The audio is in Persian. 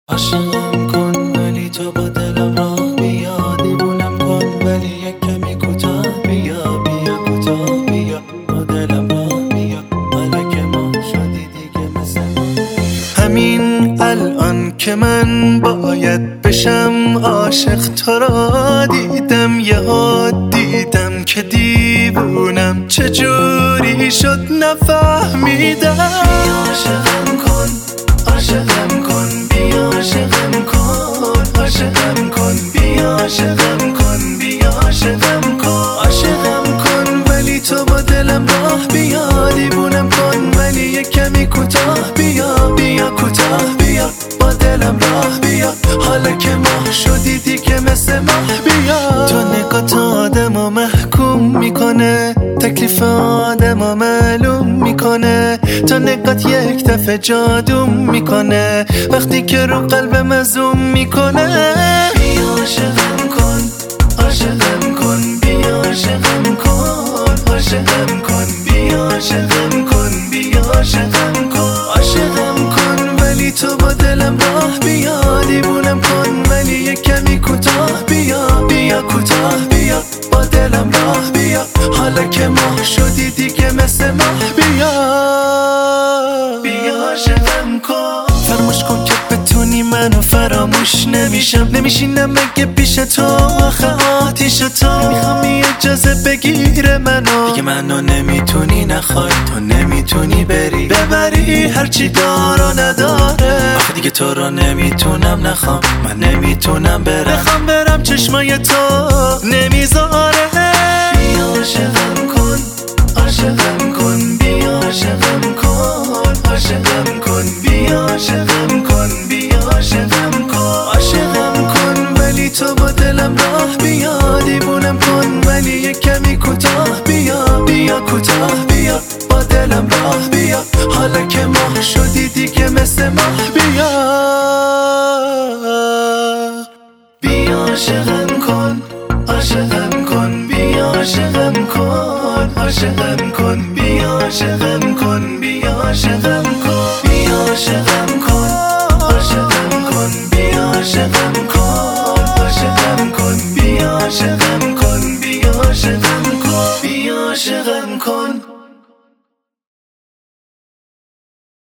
عاشقم کن ولی تو با دلم راه بیا، دیوونم کن ولی یک کمی کوتاه بیا، بیا کوتاه بیا با دلم راه بیا، حالا که ما شدی دیگه مثل همین الان که من باید بشم عاشق. تو را دیدم یهو دیدم که دیوونم، چجوری شد نفهمیدم. عاشقم کن عاشقم کن بیا، عاشقم کن عاشقم کن بیا، عاشقم کن بیا، عاشقم کن عاشقم کن ولی تو با دلم راه بیا، دیوونم کن ولی یک کمی کوتاه بیا، بیا کوتاه بیا با دلم راه بیا، حالا که ماه شدی دیگه مثل ماه بیا. تو نگات آدمو محکوم میکنه، تکلیف آدمو معلوم میکنه، تو نگات یک دفعه جادوم میکنه، وقتی که رو قلبم زوم میکنه. بیا عاشقم کن عاشقم کن بیا، عاشقم کن عاشقم کن بیا، عاشقم کن بیا، عاشقم کن عاشقم کن ولی تو با دلم راه بیا، دیوونم کن ولی یک کمی کوتاه بیا، بیا کوتاه بیا با دلم راه بیا، حالا که ماه شدی دیگه مثل ماه بیا. بیا عاشقم کن، فراموش کن که بتونی منو فراموش نمیشینم مگه پیش تو، آخه آتیش تو نمیخوام اجازه بگیره منو، دیگه منو نمیتونی نخوای، تو نمیتونی ببری هرچی دار و نداره، آخه دیگه تو رو نمیتونم نخوام، من نمیتونم برم چشمای تو نمیذاره. بیا عاشقم کن عاشقم کن بیا، عاشقم کن عاشقم کن بیا، عاشقم کن بیا، عاشقم کن عاشقم کن ولی تو با دلم راه بیا، دیوونم کن ولی یک کمی کوتاه بیا، بیا کوتاه بیا با دلم راه بیا، حالا که ماه شدی دیگه مثل ماه بیا. بیا عاشقم کن عاشقم کن بیا، عاشقم کن عاشقم کن بیا، عاشقم کن بیا، عاشقم کن بیا، عاشقم کن عاشقم کن بیا، عاشقم